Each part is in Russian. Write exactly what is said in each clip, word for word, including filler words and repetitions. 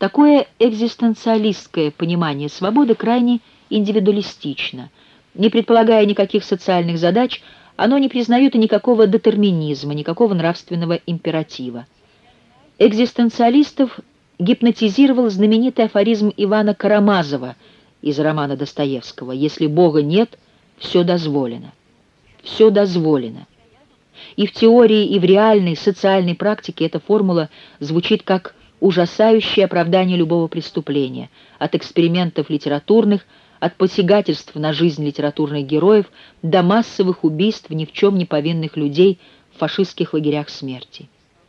Такое экзистенциалистское понимание свободы крайне индивидуалистично. Не предполагая никаких социальных задач, оно не признает и никакого детерминизма, никакого нравственного императива. Экзистенциалистов гипнотизировал знаменитый афоризм Ивана Карамазова из романа Достоевского: «Если Бога нет, все дозволено». Все дозволено. И в теории, и в реальной социальной практике эта формула звучит как ужасающее оправдание любого преступления, от экспериментов литературных, от посягательств на жизнь литературных героев до массовых убийств ни в чем не повинных людей в фашистских лагерях смерти.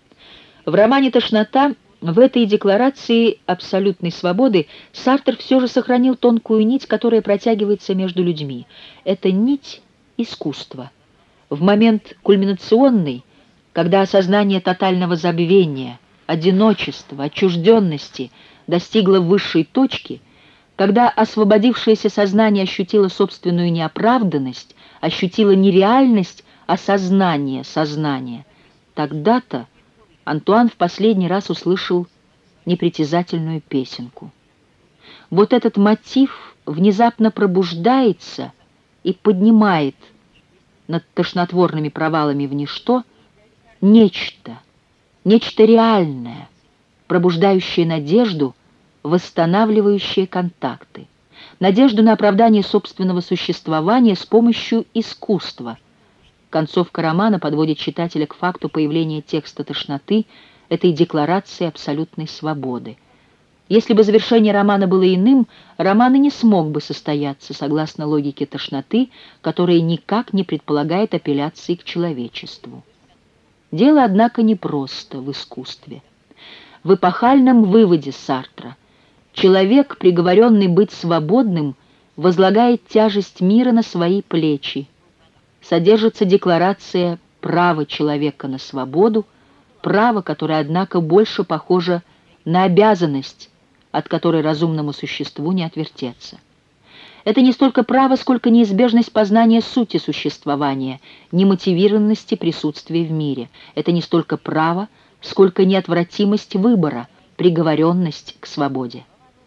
В романе «Тошнота», в этой декларации абсолютной свободы, Сартр все же сохранил тонкую нить, которая протягивается между людьми. Это нить искусства. В момент кульминационный, когда осознание тотального забвения, одиночества, отчужденности достигло высшей точки, когда освободившееся сознание ощутило собственную неоправданность, ощутило не реальность, а сознание сознания, тогда-то Антуан в последний раз услышал непритязательную песенку. Вот этот мотив внезапно пробуждается и поднимает над тошнотворными провалами в ничто нечто, нечто реальное, пробуждающее надежду, восстанавливающее контакты, надежду на оправдание собственного существования с помощью искусства. Концовка романа подводит читателя к факту появления текста «Тошноты», этой декларации абсолютной свободы. Если бы завершение романа было иным, роман и не смог бы состояться, согласно логике «Тошноты», которая никак не предполагает апелляции к человечеству. Дело, однако, непросто в искусстве. В эпохальном выводе Сартра человек, приговоренный быть свободным, возлагает тяжесть мира на свои плечи. Содержится декларация права человека на свободу, право, которое, однако, больше похоже на обязанность, от которой разумному существу не отвертеться. Это не столько право, сколько неизбежность познания сути существования, немотивированности присутствия в мире. Это не столько право, сколько неотвратимость выбора, приговоренность к свободе.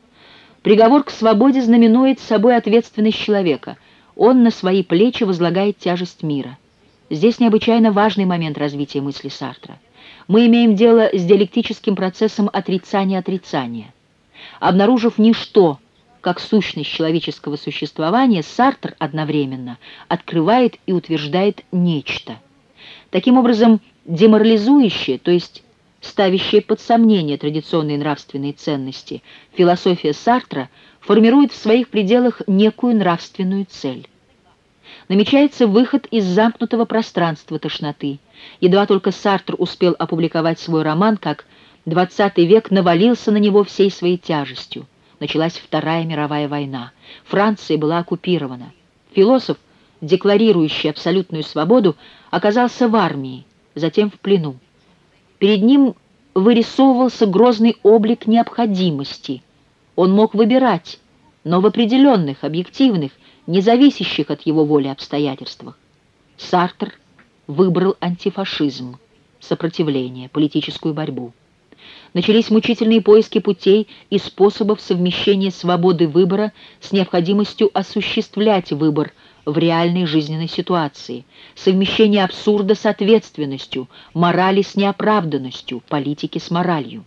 Приговор к свободе знаменует собой ответственность человека. Он на свои плечи возлагает тяжесть мира. Здесь необычайно важный момент развития мысли Сартра. Мы имеем дело с диалектическим процессом отрицания-отрицания. Обнаружив ничто как сущность человеческого существования, Сартр одновременно открывает и утверждает нечто. Таким образом, деморализующее, то есть ставящее под сомнение традиционные нравственные ценности, философия Сартра формирует в своих пределах некую нравственную цель. Намечается выход из замкнутого пространства тошноты. Едва только Сартр успел опубликовать свой роман, как двадцатый век навалился на него всей своей тяжестью. Началась Вторая мировая война. Франция была оккупирована. Философ, декларирующий абсолютную свободу, оказался в армии, затем в плену. Перед ним вырисовывался грозный облик необходимости. Он мог выбирать, но в определенных, объективных, независящих от его воли обстоятельствах. Сартр выбрал антифашизм, сопротивление, политическую борьбу. Начались мучительные поиски путей и способов совмещения свободы выбора с необходимостью осуществлять выбор в реальной жизненной ситуации, совмещение абсурда с ответственностью, морали с неоправданностью, политики с моралью.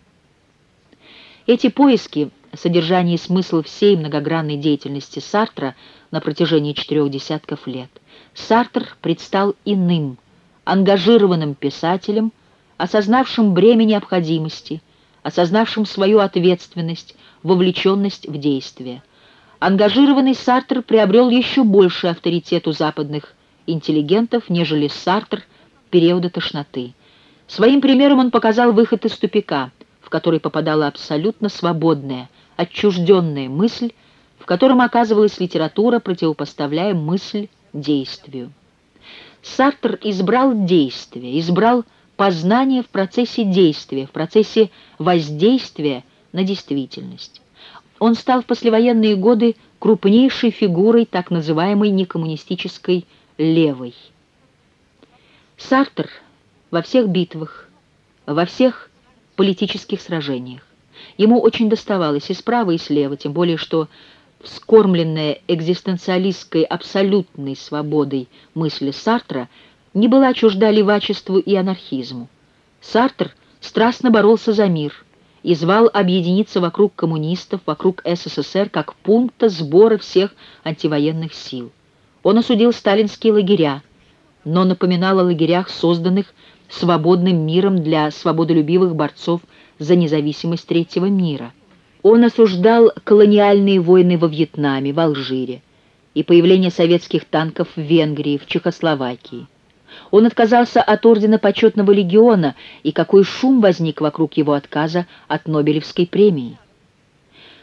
Эти поиски, содержание и смысл всей многогранной деятельности Сартра на протяжении четырех десятков лет, Сартр предстал иным, ангажированным писателем, осознавшим бремя необходимости, осознавшим свою ответственность, вовлеченность в действие. Ангажированный Сартр приобрел еще больший авторитет у западных интеллигентов, нежели Сартр периода тошноты. Своим примером он показал выход из тупика, в который попадала абсолютно свободная, отчужденная мысль, в котором оказывалась литература, противопоставляя мысль действию. Сартр избрал действие, избрал познание в процессе действия, в процессе воздействия на действительность. Он стал в послевоенные годы крупнейшей фигурой так называемой некоммунистической левой. Сартр во всех битвах, во всех политических сражениях, Ему очень доставалось и справа, и слева, тем более что вскормленная экзистенциалистской абсолютной свободой мысль Сартра не была чужда левачеству и анархизму. Сартр страстно боролся за мир и звал объединиться вокруг коммунистов, вокруг СССР как пункта сбора всех антивоенных сил. Он осудил сталинские лагеря, но напоминал о лагерях, созданных свободным миром для свободолюбивых борцов за независимость третьего мира. Он осуждал колониальные войны во Вьетнаме, в Алжире и появление советских танков в Венгрии, в Чехословакии. Он отказался от ордена Почетного легиона, и какой шум возник вокруг его отказа от Нобелевской премии.